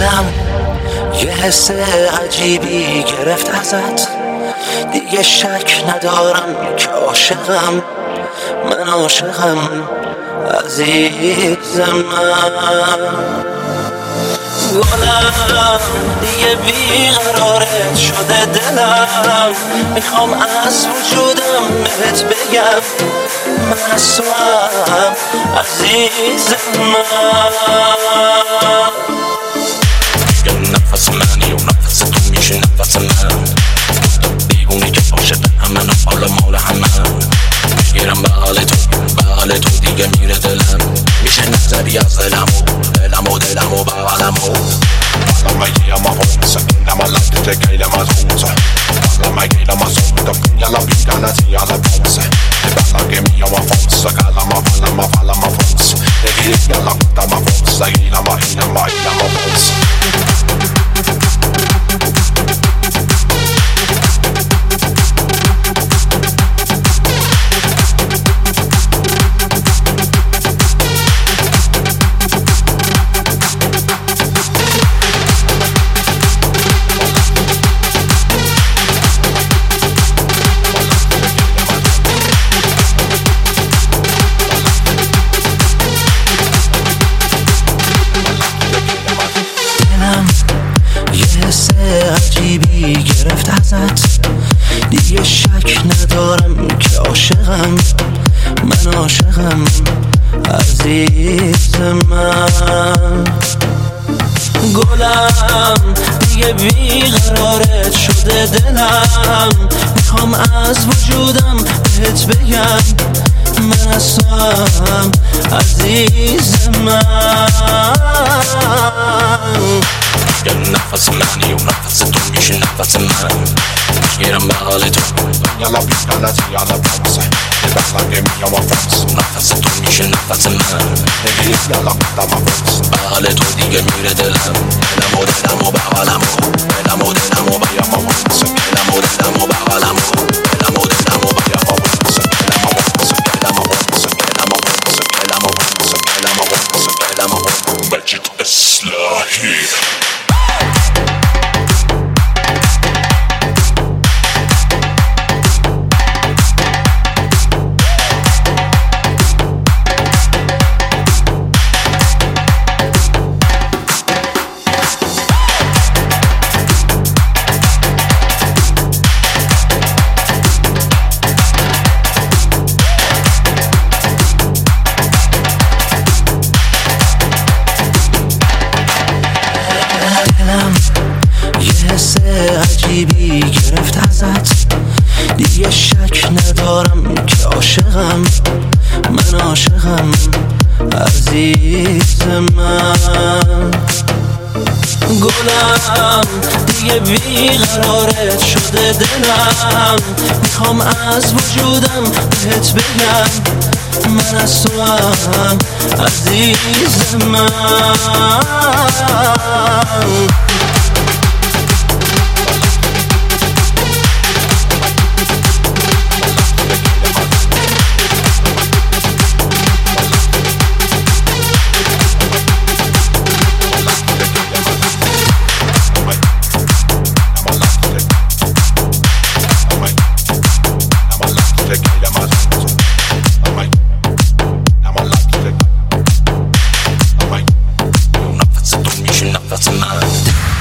دلم یه حس عجیبی گرفت ازت، دیگه شک ندارم که عاشقم، من عاشقم عزیز من. گلم دیگه بیقرارت شده دلم، میخوام از وجودم بهت بگم من از تو هم عزیز من. نفس منی و نفس تو میشه نفس من، دیوونی که عاشق همه حال مال همه، میگیرم به حال تو دیگه میره دلم، میشه نظری از دلم و بغلمو. Alla mig ge mig vånsa innan man lagt det gejla man rosa. Alla mig gejla man sånt och alla bitarna till alla bromsar. Det ballar ge mig man fonsa, alla man falla man fonsa. Det ger inte alla där man fonsa, gejla man fonsa. عجیبی گرفت ازت، دیگه شک ندارم که عاشقم، من عاشقم عزیز من. گلم دیگه بیقرارت شده دلم، میخوام از وجودم بهت بگم من از تو هم عزیز من. نفس منی و نفس تو میشه نفس من، میگیرم به حال تو یالا بیتانا تی یالا برمسه، det ballar ge mig man fonsa. نفس تو میشه نفس من، میگیرم یالا بیتانا برمسه، به حال تو دیگه میره دلم و بغلمو. بیا ما fonsa و بغلمو. مجد اصلاحی. یه حس عجیبی گرفت ازت، دیگه شک ندارم که عاشقم، من عاشقم عزیز من. گلم دیگه بیقرارت شده دلم، میخوام از وجودم بهت بگم من از تو هم عزیز من. That's a man.